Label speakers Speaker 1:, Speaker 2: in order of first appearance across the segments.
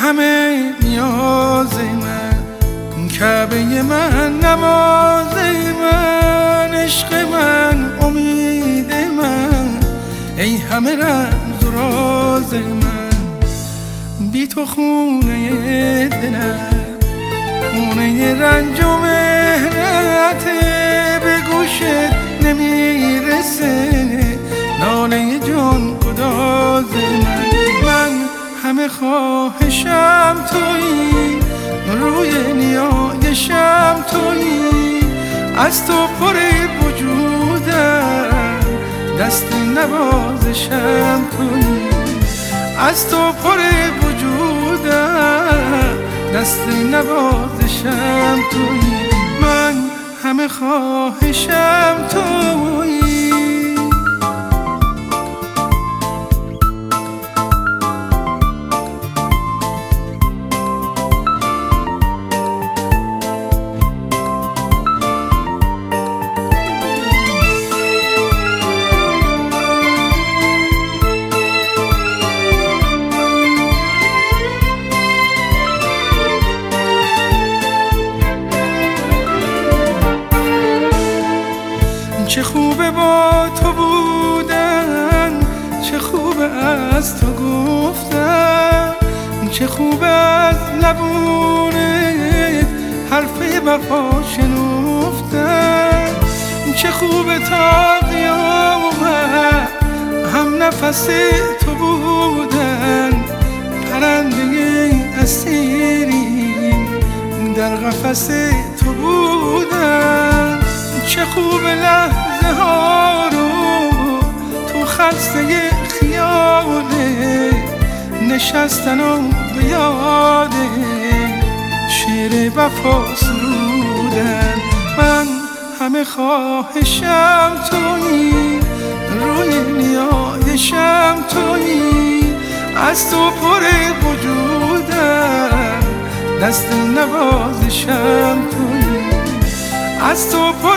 Speaker 1: همه نیاز من، کعبه من، نماز من، عشق من، امید من، ای همه رمز و راز من. بی تو خونه دلم خونه رنج و مهنت، به گوشت نمیرسه ناله جان گداز من همه خواهشم تویی، روی نیایشم تویی، از تو پر وجودم، دست نوازشم تویی، از تو پر وجودم، دست نوازشم تویی. من همه خواهشم تویی. چه خوبه با تو بودن، چه خوبه از تو گفتن، چه خوبه از لبونت حرف وفا شنفتن، چه خوبه تا قیامت هم نفس تو بودن، پرنده اسیری در قفس تو بودن. چه خوب لحظه ها رو تو خلسه خیاله نشستن و به یاد شعر وفا سرودن. من همه خواهشم تویی، روی نیایشم تویی، از تو پر وجودم، دست نوازشم تویی، از تو پر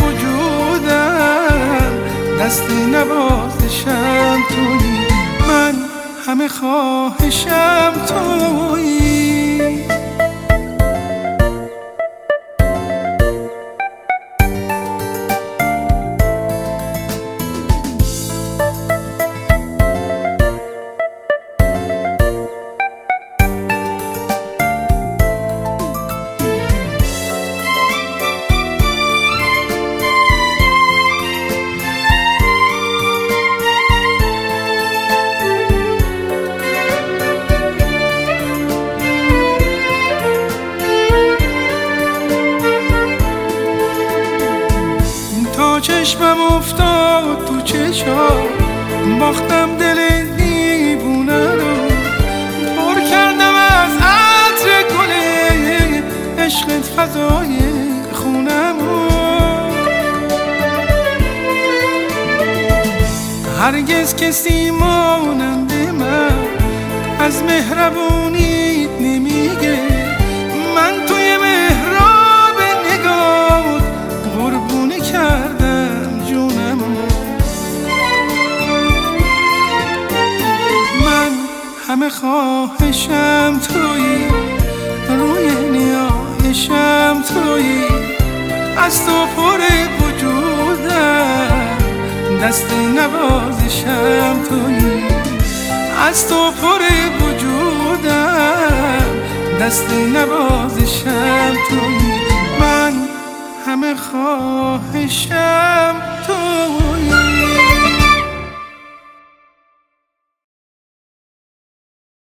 Speaker 1: وجودم، دست نوازشم تویی. من همه خواهشم تویی. چشمم افتاد تو چشام، باختم دل دیوونه رو، پر کردم از عطر گل عشقت فضای خونم رو. هرگز کسی مانند من از مهربونیت نمیگه، من توی محراب نگاه قربونی کردم جونم. من همه خواهشم تویی، روی نیایشم تویی، از تو پر وجودم، دست نوازشم تویی، از تو پر وجودم، دست نوازشم تویی. من همه خواهشم تویی.